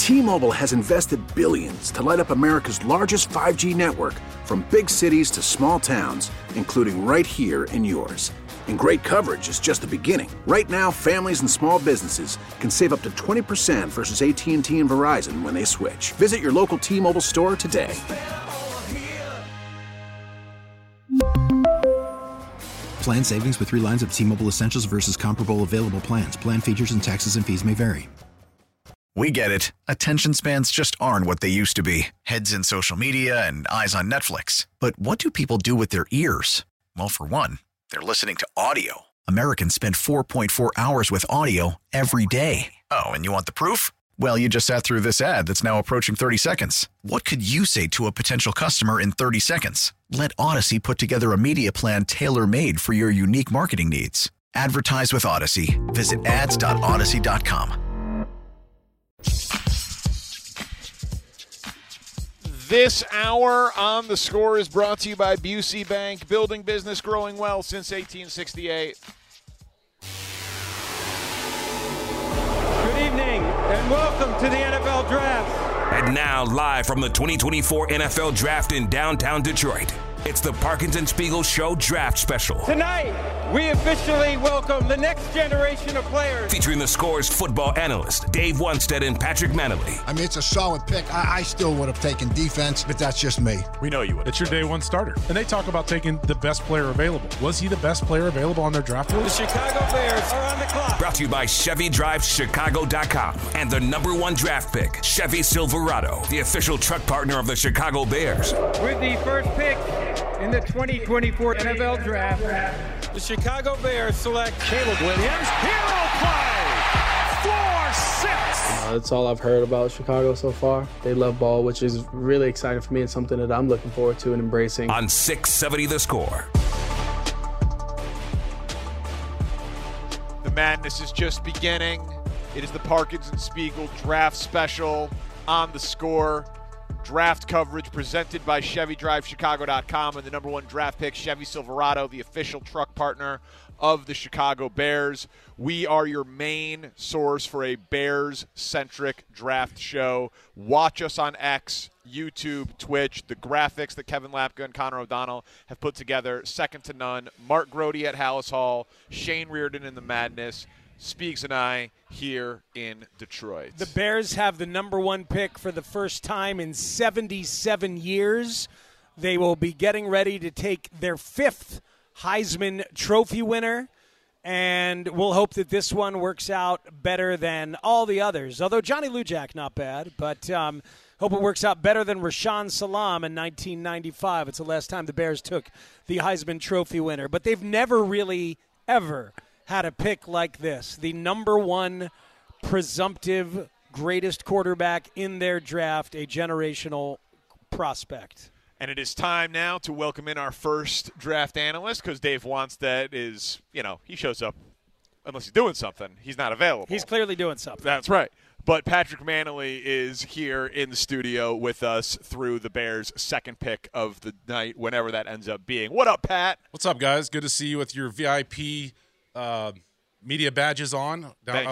T-Mobile has invested billions to light up America's largest 5G network, from big cities to small towns, including right here in yours. And great coverage is just the beginning. Right now, families and small businesses can save up to 20% versus AT&T and Verizon when they switch. Visit your local T-Mobile store today. Plan savings with 3 lines of T-Mobile Essentials versus comparable available plans. Plan features and taxes and fees may vary. We get it. Attention spans just aren't what they used to be. Heads in social media and eyes on Netflix. But what do people do with their ears? Well, for one, they're listening to audio. Americans spend 4.4 hours with audio every day. Oh, and you want the proof? Well, you just sat through this ad that's now approaching 30 seconds. What could you say to a potential customer in 30 seconds? Let Odyssey put together a media plan tailor-made for your unique marketing needs. Advertise with Odyssey. Visit ads.odyssey.com. This hour on The Score is brought to you by Busey Bank, building business growing well since 1868. Good evening and welcome to the NFL Draft. And now, live from the 2024 NFL Draft in downtown Detroit, it's the Parkinson Spiegel Show Draft Special. Tonight, we officially welcome the next generation of players. Featuring the Score's football analyst, Dave Wannstedt and Patrick Manley. I mean, it's a solid pick. I still would have taken defense, but that's just me. We know you would. It's your day one starter. And they talk about taking the best player available. Was he the best player available on their draft list? The Chicago Bears are on the clock. Brought to you by ChevyDriveChicago.com and the #1 draft pick, Chevy Silverado, the official truck partner of the Chicago Bears. With the first pick in the 2024 NFL Draft, the Chicago Bears select Caleb Williams. Hero play! 4-6! That's all I've heard about Chicago so far. They love ball, which is really exciting for me and something that I'm looking forward to and embracing. On 670 The Score. The madness is just beginning. It is the Parkinson Spiegel Draft Special on The Score. Draft coverage presented by ChevyDriveChicago.com and the #1 draft pick, Chevy Silverado, the official truck partner of the Chicago Bears. We are your main source for a Bears-centric draft show. Watch us on X, YouTube, Twitch. The graphics that Kevin Lapka and Connor O'Donnell have put together, second to none. Mark Grody at Hallis Hall, Shane Reardon in the Madness, Speaks and I here in Detroit. The Bears have the #1 pick for the first time in 77 years. They will be getting ready to take their 5th Heisman Trophy winner, and we'll hope that this one works out better than all the others. Although Johnny Lujack, not bad, but hope it works out better than Rashaan Salam in 1995. It's the last time the Bears took the Heisman Trophy winner. But they've never really, ever had a pick like this, the #1 presumptive greatest quarterback in their draft, a generational prospect. And it is time now to welcome in our first draft analyst, because Dave Wannstedt is, he shows up unless he's doing something. He's not available. He's clearly doing something. That's right. But Patrick Manley is here in the studio with us through the Bears' second pick of the night, whenever that ends up being. What up, Pat? What's up, guys? Good to see you with your VIP media badges on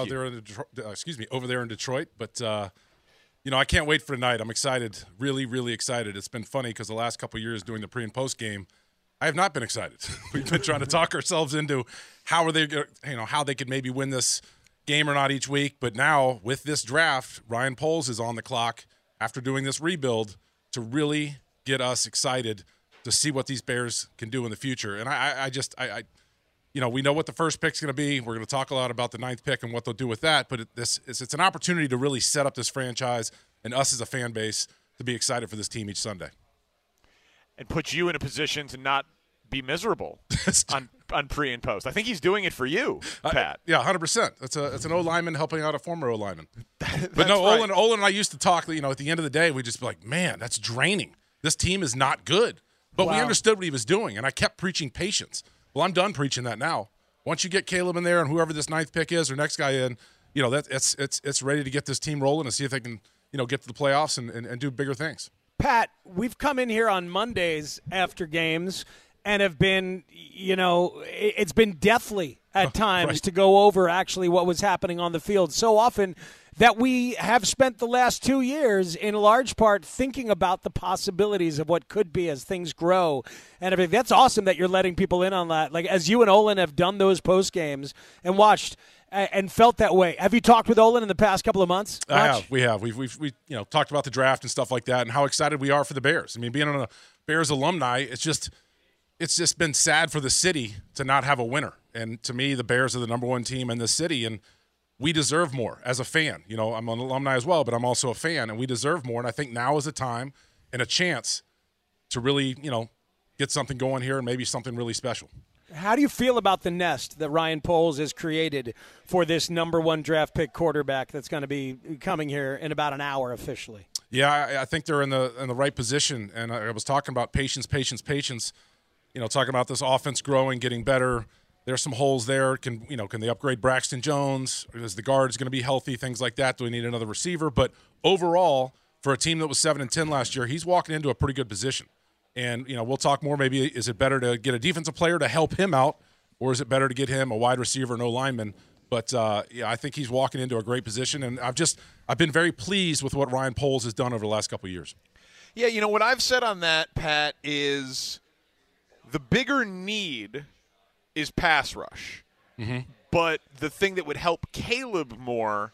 over there in Detroit. But I can't wait for tonight. I'm excited, really, really excited. It's been funny because the last couple of years doing the pre and post game, I have not been excited. We've been trying to talk ourselves into how they could maybe win this game or not each week. But now with this draft, Ryan Poles is on the clock after doing this rebuild to really get us excited to see what these Bears can do in the future. And we know what the first pick's going to be. We're going to talk a lot about the 9th pick and what they'll do with that. But it's an opportunity to really set up this franchise and us as a fan base to be excited for this team each Sunday. And put you in a position to not be miserable on pre and post. I think he's doing it for you, Pat. 100%. That's an O-lineman helping out a former O-lineman. But no, right. Olin and I used to talk, at the end of the day, we'd just be like, man, that's draining. This team is not good. But we understood what he was doing, and I kept preaching patience. Well, I'm done preaching that now. Once you get Caleb in there and whoever this 9th pick is or next guy in, it's ready to get this team rolling and see if they can, get to the playoffs and do bigger things. Pat, we've come in here on Mondays after games and have been, it's been deathly at times to go over actually what was happening on the field. So often that we have spent the last 2 years in large part thinking about the possibilities of what could be as things grow and everything. That's awesome that you're letting people in on that. Like, as you and Olin have done those post games and watched and felt that way. Have you talked with Olin in the past couple of months? I have. We have. We've talked about the draft and stuff like that and how excited we are for the Bears. I mean, being a Bears alumni, it's just been sad for the city to not have a winner. And to me, the Bears are the number one team in the city, and we deserve more as a fan. You know, I'm an alumni as well, but I'm also a fan, and we deserve more. And I think now is a time and a chance to really, get something going here and maybe something really special. How do you feel about the nest that Ryan Poles has created for this number one draft pick quarterback that's going to be coming here in about an hour officially? Yeah, I think they're in the right position. And I was talking about patience. Talking about this offense growing, getting better. There's some holes there. Can they upgrade Braxton Jones? Is the guards going to be healthy? Things like that. Do we need another receiver? But overall, for a team that was 7-10 last year, he's walking into a pretty good position. And, we'll talk more. Maybe is it better to get a defensive player to help him out, or is it better to get him a wide receiver, no lineman? But, I think he's walking into a great position. And I've been very pleased with what Ryan Poles has done over the last couple of years. Yeah, what I've said on that, Pat, is the bigger need is pass rush. Mm-hmm. But the thing that would help Caleb more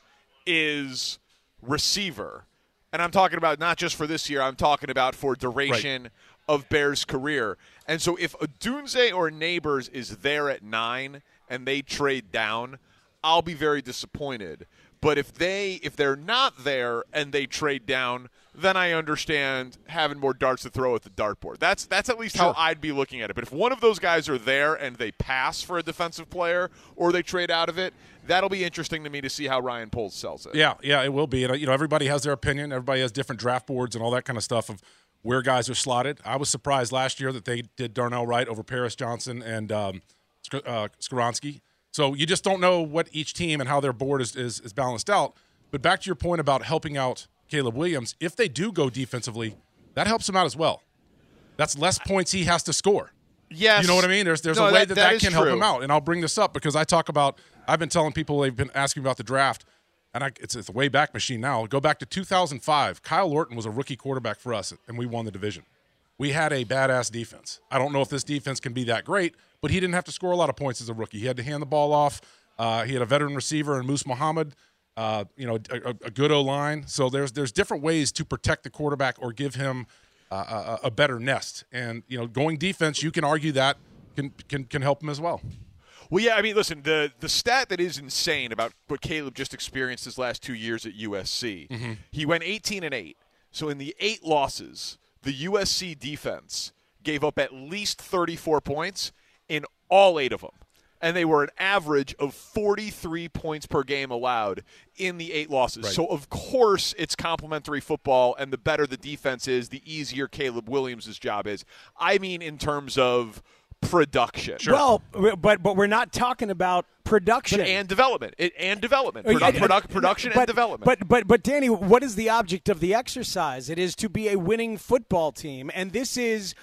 is receiver. And I'm talking about not just for this year. I'm talking about for duration of Bears' career. And so if Odunze or Neighbors is there at 9 and they trade down, I'll be very disappointed. But if they're not there and they trade down, then I understand having more darts to throw at the dartboard. That's at least how I'd be looking at it. But if one of those guys are there and they pass for a defensive player or they trade out of it, that'll be interesting to me to see how Ryan Poles sells it. Yeah, it will be. And, everybody has their opinion. Everybody has different draft boards and all that kind of stuff of where guys are slotted. I was surprised last year that they did Darnell Wright over Paris Johnson and Skoronski. So you just don't know what each team and how their board is balanced out. But back to your point about helping out Caleb Williams, if they do go defensively, that helps him out as well. That's less points he has to score. Yes. You know what I mean? There's a way that can help him out. And I'll bring this up because I've been telling people, they've been asking about the draft, and it's a way back machine now. Go back to 2005. Kyle Orton was a rookie quarterback for us, and we won the division. We had a badass defense. I don't know if this defense can be that great, but he didn't have to score a lot of points as a rookie. He had to hand the ball off. He had a veteran receiver in Moose Muhammad, a good O-line. So there's different ways to protect the quarterback or give him a better nest. And, going defense, you can argue that can help him as well. Well, yeah, I mean, listen, the stat that is insane about what Caleb just experienced his last 2 years at USC, he went 18-8. So in the 8 losses, the USC defense gave up at least 34 points in all 8 of them. And they were an average of 43 points per game allowed in the 8 losses. Right. So, of course, it's complementary football, and the better the defense is, the easier Caleb Williams' job is. I mean in terms of production. Sure. Well, but we're not talking about production. And development. Production and development. But Danny, what is the object of the exercise? It is to be a winning football team, and this is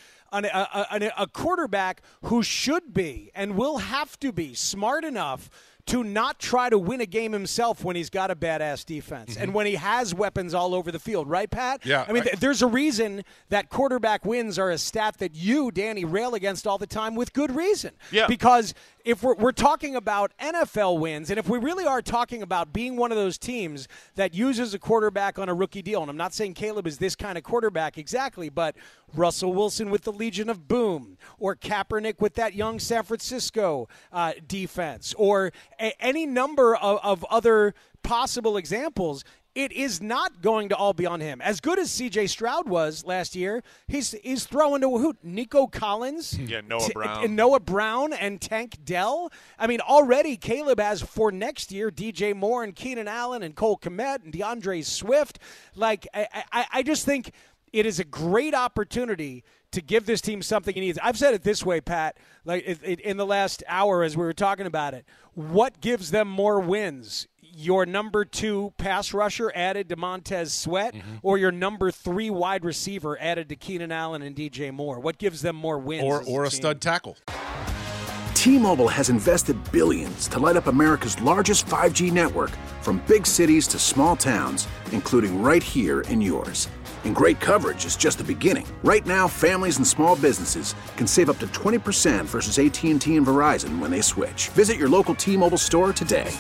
a quarterback who should be and will have to be smart enough to not try to win a game himself when he's got a badass defense and when he has weapons all over the field. Right, Pat? Yeah. I mean, there's a reason that quarterback wins are a stat that you, Danny, rail against all the time with good reason. Yeah. Because if we're talking about NFL wins, and if we really are talking about being one of those teams that uses a quarterback on a rookie deal, and I'm not saying Caleb is this kind of quarterback exactly, but Russell Wilson with the Legion of Boom, or Kaepernick with that young San Francisco defense, or any number of other possible examples, it is not going to all be on him. As good as C.J. Stroud was last year, he's throwing to who? Nico Collins? Yeah, Noah Brown and Tank Dell. I mean, already Caleb has for next year DJ Moore and Keenan Allen and Cole Kmet and DeAndre Swift. Like, I just think it is a great opportunity to give this team something it needs. I've said it this way, Pat, like in the last hour as we were talking about it. What gives them more wins? Your number 2 pass rusher added to Montez Sweat or your number 3 wide receiver added to Keenan Allen and DJ Moore? What gives them more wins? Or a stud tackle. T-Mobile has invested billions to light up America's largest 5G network, from big cities to small towns, including right here in yours. And great coverage is just the beginning. Right now, families and small businesses can save up to 20% versus AT&T and Verizon when they switch. Visit your local T-Mobile store today.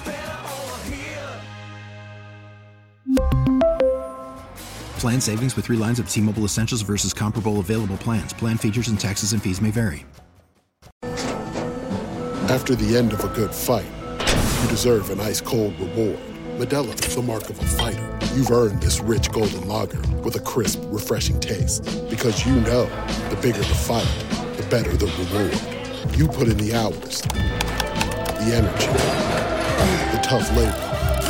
Plan savings with 3 lines of T-Mobile Essentials versus comparable available plans. Plan features and taxes and fees may vary. After the end of a good fight, you deserve an ice-cold reward. Modelo is the mark of a fighter. You've earned this rich golden lager with a crisp, refreshing taste. Because you know, the bigger the fight, the better the reward. You put in the hours, the energy, the tough labor.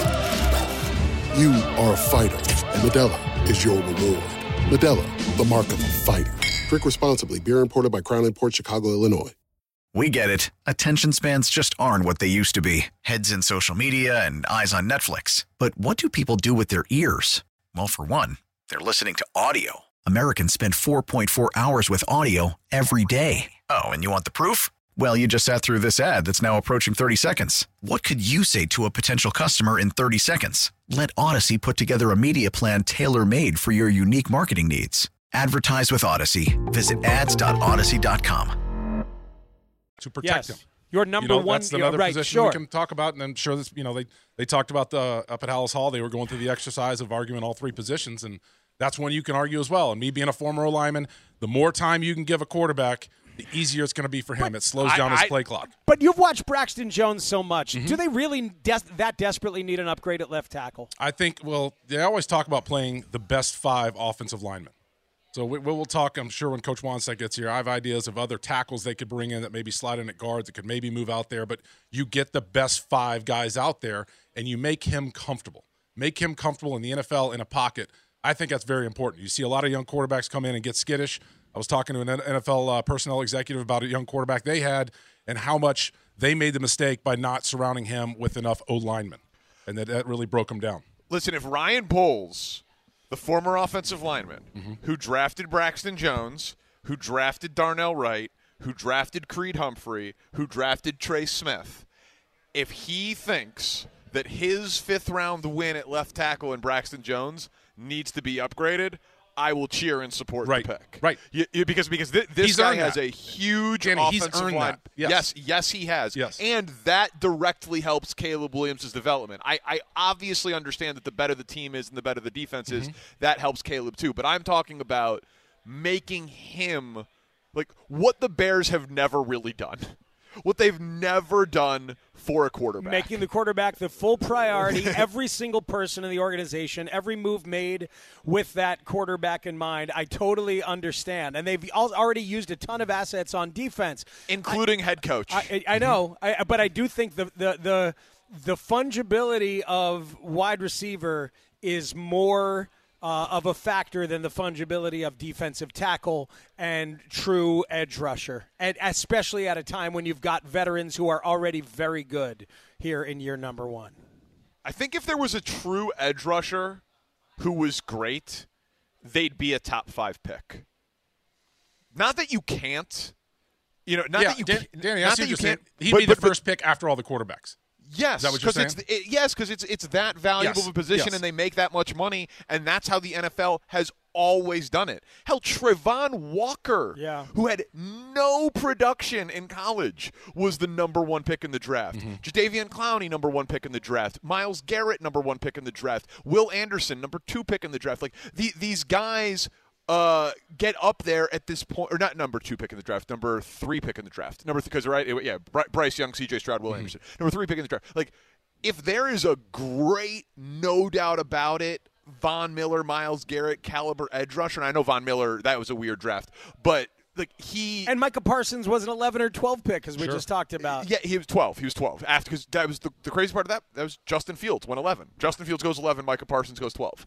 You are a fighter, and Modelo is your reward. Modelo, the mark of a fighter. Drink responsibly. Beer imported by Crown Imports, Chicago, Illinois. We get it. Attention spans just aren't what they used to be. Heads in social media and eyes on Netflix. But what do people do with their ears? Well, for one, they're listening to audio. Americans spend 4.4 hours with audio every day. Oh, and you want the proof? Well, you just sat through this ad that's now approaching 30 seconds. What could you say to a potential customer in 30 seconds? Let Odyssey put together a media plan tailor-made for your unique marketing needs. Advertise with Odyssey. Visit ads.odyssey.com. To protect him. Your number one. That's another position we can talk about. And I'm sure this, they talked about up at Hallis Hall, they were going through the exercise of arguing all 3 positions. And that's one you can argue as well. And me being a former O-lineman, the more time you can give a quarterback, the easier it's going to be for him. It slows down his play clock. But you've watched Braxton Jones so much. Mm-hmm. Do they really that desperately need an upgrade at left tackle? I think, they always talk about playing the best 5 offensive linemen. So we'll talk, I'm sure, when Coach Wannstedt gets here. I have ideas of other tackles they could bring in that maybe slide in at guards that could maybe move out there. But you get the best 5 guys out there, and you make him comfortable. Make him comfortable in the NFL in a pocket. I think that's very important. You see a lot of young quarterbacks come in and get skittish. I was talking to an NFL personnel executive about a young quarterback they had and how much they made the mistake by not surrounding him with enough O-linemen, and that really broke him down. Listen, if Ryan Poles, the former offensive lineman, who drafted Braxton Jones, who drafted Darnell Wright, who drafted Creed Humphrey, who drafted Trey Smith, if he thinks that his 5th-round win at left tackle in Braxton Jones needs to be upgraded, I will cheer and support the pick. Right. Because this guy has a huge offensive line. Yes, he has. Yes. And that directly helps Caleb Williams' development. I obviously understand that the better the team is and the better the defense is, that helps Caleb too. But I'm talking about making him like what the Bears have never really done. What they've never done for a quarterback. Making the quarterback the full priority, every single person in the organization, every move made with that quarterback in mind. I totally understand. And they've already used a ton of assets on defense. Including head coach. I know, but I do think the fungibility of wide receiver is more of a factor than the fungibility of defensive tackle and true edge rusher, and especially at a time when you've got veterans who are already very good here in year number 1. I think if there was a true edge rusher who was great, they'd be a top 5 pick. Not that you can't. That you can't. Danny, I see what you're saying. He'd be the first pick after all the quarterbacks. Yes, is that what you're saying? Because it's that valuable of a position, and they make that much money, and that's how the NFL has always done it. Hell, Trevon Walker, who had no production in college, was the number 1 pick in the draft. Jadeveon Clowney, number 1 pick in the draft. Myles Garrett, number 1 pick in the draft. Will Anderson, number 2 pick in the draft. Like these guys get up there at this point, or not number 2 pick in the draft, number 3 pick in the draft. Bryce Young, C.J. Stroud, Will Anderson. Number 3 pick in the draft. Like, if there is a great, no doubt about it, Von Miller, Myles Garrett caliber edge rusher, and I know Von Miller, that was a weird draft, but and Micah Parsons was an 11 or 12 pick, as we just talked about. Yeah, he was 12. Because that was the crazy part of that. That was Justin Fields went 11. Justin Fields goes 11. Micah Parsons goes 12.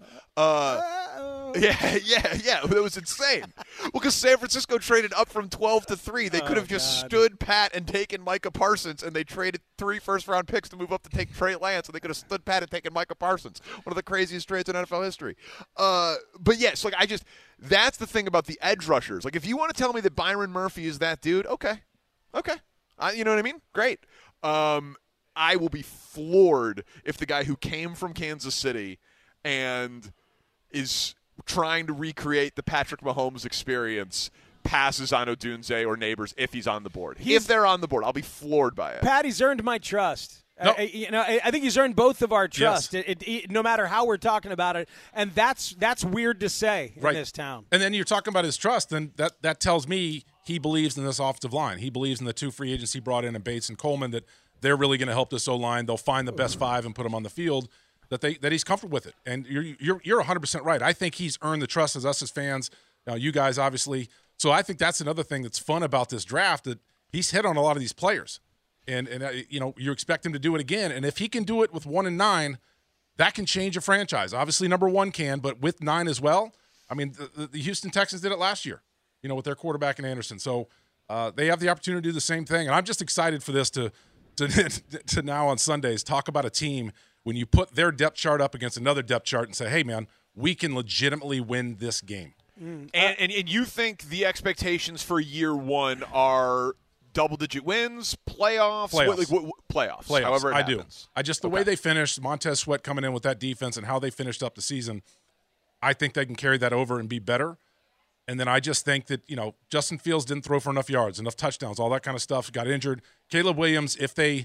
Yeah. It was insane. Well, because San Francisco traded up from 12 to 3. They could have just stood pat and taken Micah Parsons, and they traded 3 first-round picks to move up to take Trey Lance, and they could have stood pat and taken Micah Parsons. One of the craziest trades in NFL history. But yes, that's the thing about the edge rushers. Like, if you want to tell me that Byron Murphy is that dude, okay. You know what I mean? Great. I will be floored if the guy who came from Kansas City and is trying to recreate the Patrick Mahomes experience passes on Odunze or Neighbors if he's on the board. If they're on the board, I'll be floored by it. Pat, he's earned my trust. No. I think he's earned both of our trust. Yes. No matter how we're talking about it, and that's weird to say in this town. And then you're talking about his trust, and that tells me he believes in this offensive line. He believes in the 2 free agents he brought in Bates and Coleman, that they're really going to help this O-line. They'll find the best 5 and put them on the field. That he's comfortable with it. And you're 100% right. I think he's earned the trust as us as fans. You guys obviously. So I think that's another thing that's fun about this draft, that he's hit on a lot of these players. And you expect him to do it again. And if he can do it with 1 and 9, that can change a franchise. Obviously, number 1 can, but with 9 as well. I mean, the Houston Texans did it last year, with their quarterback in Anderson. So they have the opportunity to do the same thing. And I'm just excited for this to now on Sundays talk about a team when you put their depth chart up against another depth chart and say, hey, man, we can legitimately win this game. And you think the expectations for year 1 are double-digit wins, playoffs? Playoffs. However it happens. I do. The way they finished, Montez Sweat coming in with that defense and how they finished up the season, I think they can carry that over and be better. And then I just think that, Justin Fields didn't throw for enough yards, enough touchdowns, all that kind of stuff, got injured. Caleb Williams, if they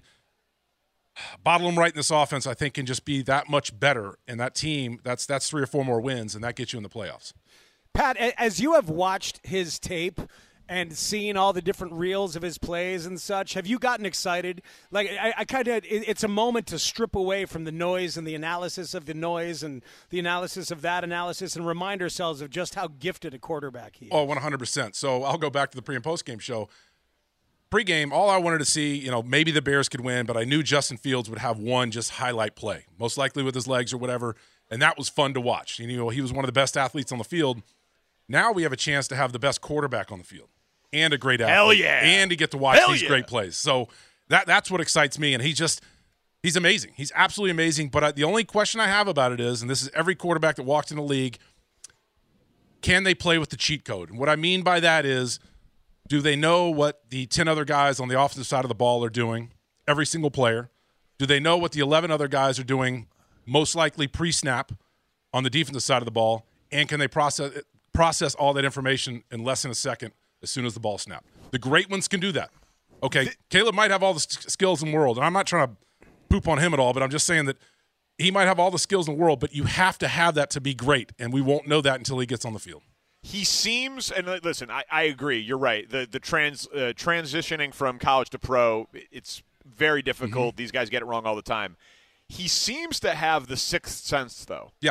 bottle him right in this offense, I think can just be that much better. And that team, that's 3 or 4 more wins, and that gets you in the playoffs. Pat, as you have watched his tape and seen all the different reels of his plays and such, have you gotten excited? Like, I kind of, it's a moment to strip away from the noise and the analysis of the noise and the analysis of that analysis and remind ourselves of just how gifted a quarterback he is. Oh, 100%. So I'll go back to the pre- and post-game show. Pre-game, all I wanted to see, maybe the Bears could win, but I knew Justin Fields would have one just highlight play, most likely with his legs or whatever, and that was fun to watch. He was one of the best athletes on the field. Now we have a chance to have the best quarterback on the field and a great athlete. Hell yeah. And to get to watch these great plays. So that's what excites me, and he's amazing. He's absolutely amazing, but the only question I have about it is, and this is every quarterback that walks in the league, can they play with the cheat code? And what I mean by that is, do they know what the 10 other guys on the offensive side of the ball are doing, every single player? Do they know what the 11 other guys are doing, most likely pre-snap, on the defensive side of the ball? And can they process all that information in less than a second as soon as the ball snapped? The great ones can do that. Okay, Caleb might have all the skills in the world, and I'm not trying to poop on him at all, but I'm just saying that he might have all the skills in the world, but you have to have that to be great, and we won't know that until he gets on the field. He seems, and listen, I agree. You're right. The transitioning from college to pro, it's very difficult. Mm-hmm. These guys get it wrong all the time. He seems to have the sixth sense, though. Yeah.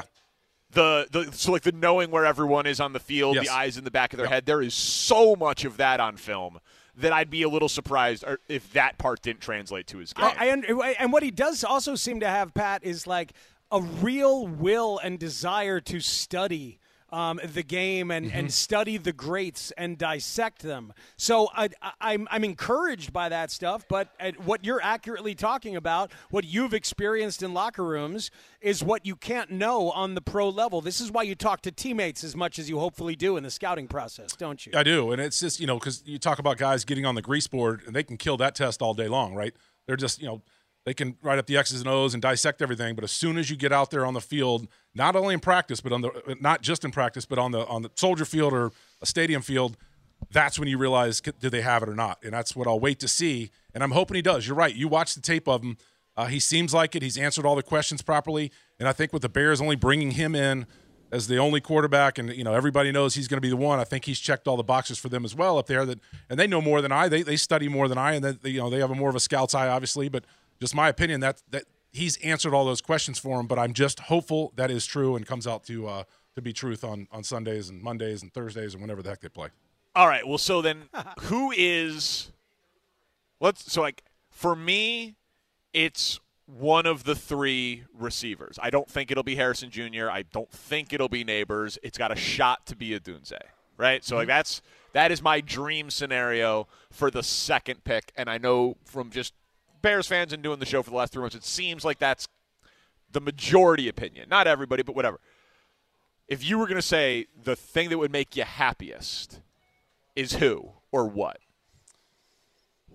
So the knowing where everyone is on the field, yes. The eyes in the back of their head. There is so much of that on film that I'd be a little surprised if that part didn't translate to his game. And what he does also seem to have, Pat, is like a real will and desire to study the game and study the greats and dissect them. So I'm encouraged by that stuff, but what you're accurately talking about, what you've experienced in locker rooms, is what you can't know on the pro level. This is why you talk to teammates as much as you hopefully do in the scouting process, don't you? I do, and it's just, because you talk about guys getting on the grease board, and they can kill that test all day long, right? They're just, they can write up the X's and O's and dissect everything, but as soon as you get out there on the field, not only in practice, but not just in practice, but on the soldier field or a stadium field, that's when you realize, do they have it or not? And that's what I'll wait to see, and I'm hoping he does. You're right. You watch the tape of him. He seems like it. He's answered all the questions properly, and I think with the Bears only bringing him in as the only quarterback, and everybody knows he's going to be the one, I think he's checked all the boxes for them as well up there. And they know more than I. They study more than I, and they have more of a scout's eye, obviously, but just my opinion that he's answered all those questions for him, but I'm just hopeful that is true and comes out to be truth on Sundays and Mondays and Thursdays and whenever the heck they play. All right. Well, so then who is – for me, it's one of the 3 receivers. I don't think it'll be Harrison Jr. I don't think it'll be Neighbors. It's got a shot to be Odunze, right? So that is my dream scenario for the second pick, and I know from just – Bears fans and doing the show for the last 3 months, it seems like that's the majority opinion. Not everybody, but whatever. If you were going to say the thing that would make you happiest is who or what?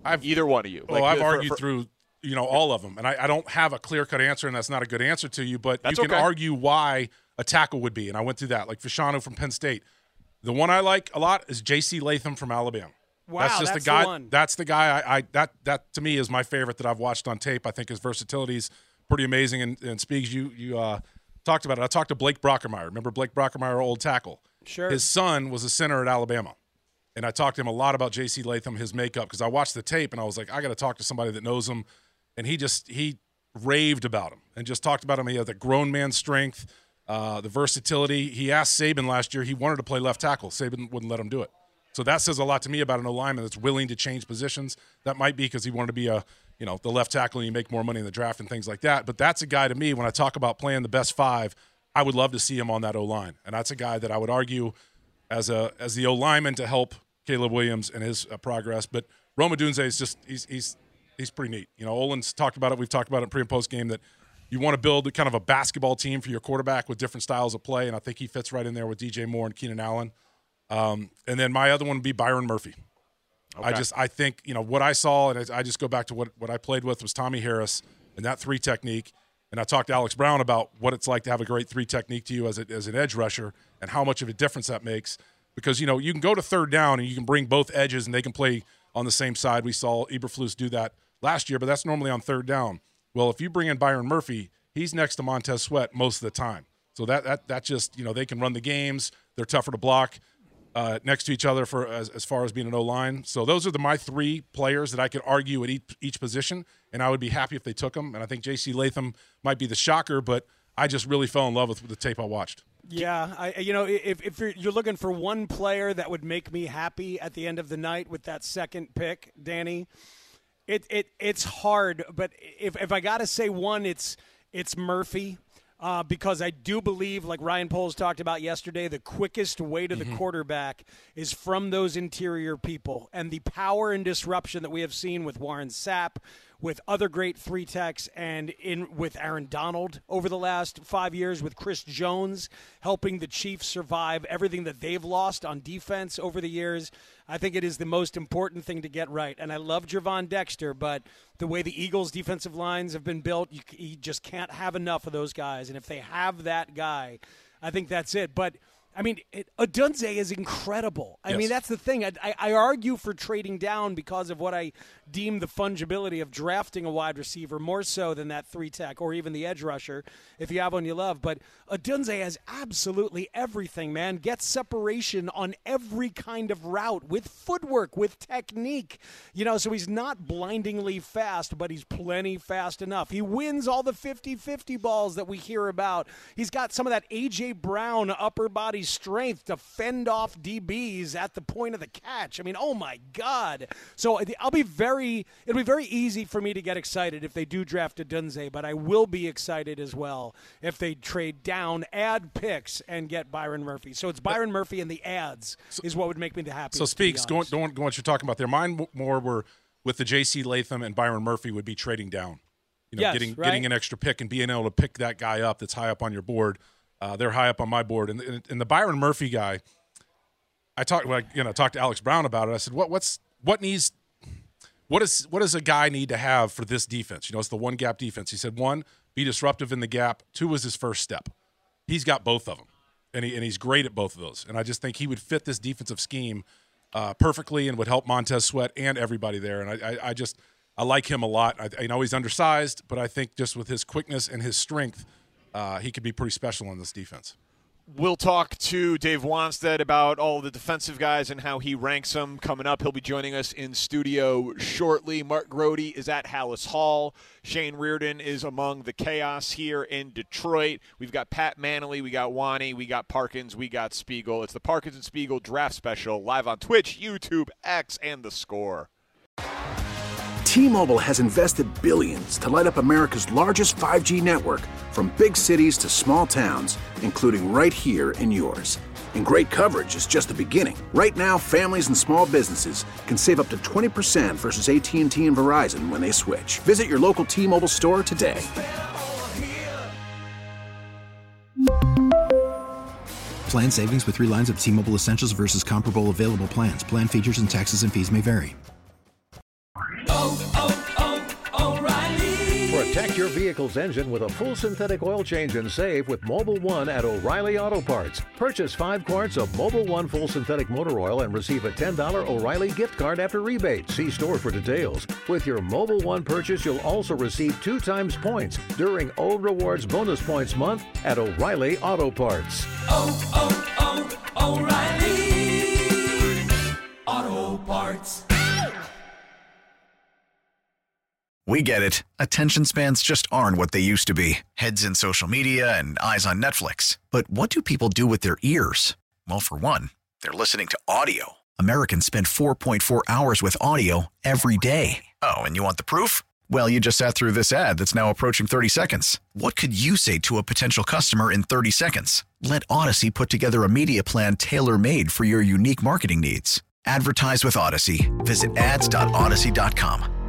Either one of you. Well, I've argued through all of them, and I don't have a clear-cut answer, and that's not a good answer to you, but you can argue why a tackle would be, and I went through that, like Fashanu from Penn State. The one I like a lot is J.C. Latham from Alabama. Wow, that's just that's the guy. The one. That's the guy. That to me is my favorite that I've watched on tape. I think his versatility is pretty amazing. And Speegs, you talked about it. I talked to Blake Brockermeyer. Remember Blake Brockermeyer, old tackle? Sure. His son was a center at Alabama, and I talked to him a lot about J.C. Latham, his makeup, because I watched the tape and I was like, I got to talk to somebody that knows him. And he raved about him and just talked about him. He had the grown man strength, the versatility. He asked Saban last year. He wanted to play left tackle. Saban wouldn't let him do it. So that says a lot to me about an O-lineman that's willing to change positions. That might be because he wanted to be the left tackle and you make more money in the draft and things like that. But that's a guy to me, when I talk about playing the best five, I would love to see him on that O-line. And that's a guy that I would argue as the O-lineman to help Caleb Williams and his progress. But Rome Odunze is just he's pretty neat. Olin's talked about it. We've talked about it pre and post game that you want to build kind of a basketball team for your quarterback with different styles of play, and I think he fits right in there with DJ Moore and Keenan Allen. And then my other one would be Byron Murphy. Okay. I think what I saw, and I just go back to what I played with was Tommy Harris and that 3 technique. And I talked to Alex Brown about what it's like to have a great 3 technique to you as an edge rusher and how much of a difference that makes. Because, you can go to third down and you can bring both edges and they can play on the same side. We saw Eberflus do that last year, but that's normally on third down. Well, if you bring in Byron Murphy, he's next to Montez Sweat most of the time. So that just, they can run the games. They're tougher to block next to each other for as far as being an O-line. So those are my 3 players that I could argue at each position, and I would be happy if they took them. And I think J.C. Latham might be the shocker, but I just really fell in love with the tape I watched. Yeah, if you're looking for one player that would make me happy at the end of the night with that second pick, Danny, it's hard. But if I got to say one, it's Murphy. Because I do believe, like Ryan Poles talked about yesterday, the quickest way to the quarterback is from those interior people. And the power and disruption that we have seen with Warren Sapp, with other great 3 techs, and with Aaron Donald over the last 5 years, with Chris Jones helping the Chiefs survive everything that they've lost on defense over the years, I think it is the most important thing to get right. And I love Gervon Dexter, but the way the Eagles' defensive lines have been built, you just can't have enough of those guys. And if they have that guy, I think that's it. But Odunze is incredible. I mean, that's the thing. I argue for trading down because of what I deem the fungibility of drafting a wide receiver more so than that 3 tech or even the edge rusher if you have one you love. But Odunze has absolutely everything, man. Gets separation on every kind of route with footwork, with technique. So he's not blindingly fast, but he's plenty fast enough. He wins all the 50-50 balls that we hear about. He's got some of that A.J. Brown upper body strength to fend off DBs at the point of the catch. I mean, oh my God. So it'll be very easy for me to get excited if they do draft Odunze, but I will be excited as well if they trade down, add picks, and get Byron Murphy. So it's Byron Murphy and the ads is what would make me the happiest. So Speaks, going what you're talking about there. Mine more were with the J.C. Latham and Byron Murphy would be trading down. Getting an extra pick and being able to pick that guy up that's high up on your board. They're high up on my board. And the Byron Murphy guy, I talked to Alex Brown about it. I said, what does a guy need to have for this defense? It's the one gap defense. He said, 1, be disruptive in the gap. 2 was his first step. He's got both of them, and he's great at both of those. And I just think he would fit this defensive scheme perfectly and would help Montez Sweat and everybody there. And I like him a lot. I know he's undersized, but I think just with his quickness and his strength, he could be pretty special on this defense. We'll talk to Dave Wanstead about all the defensive guys and how he ranks them coming up. He'll be joining us in studio shortly. Mark Grody is at Hallis Hall. Shane Reardon is among the chaos here in Detroit. We've got Pat Manley, we got Wani, we got Parkins, we got Spiegel. It's the Parkins and Spiegel Draft Special live on Twitch, YouTube, X, and The Score. T-Mobile has invested billions to light up America's largest 5G network, from big cities to small towns, including right here in yours. And great coverage is just the beginning. Right now, families and small businesses can save up to 20% versus AT&T and Verizon when they switch. Visit your local T-Mobile store today. Plan savings with 3 lines of T-Mobile Essentials versus comparable available plans. Plan features and taxes and fees may vary. vehicle's engine with a full synthetic oil change and save with Mobil 1 at O'Reilly Auto Parts. Purchase 5 quarts of Mobil 1 full synthetic motor oil and receive a $10 O'Reilly gift card after rebate. See store for details. With your Mobil 1 purchase, you'll also receive 2 times points during O Rewards Bonus Points Month at O'Reilly Auto Parts. O'Reilly Auto Parts. We get it. Attention spans just aren't what they used to be. Heads in social media and eyes on Netflix. But what do people do with their ears? Well, for one, they're listening to audio. Americans spend 4.4 hours with audio every day. Oh, and you want the proof? Well, you just sat through this ad that's now approaching 30 seconds. What could you say to a potential customer in 30 seconds? Let Odyssey put together a media plan tailor-made for your unique marketing needs. Advertise with Odyssey. Visit ads.odyssey.com.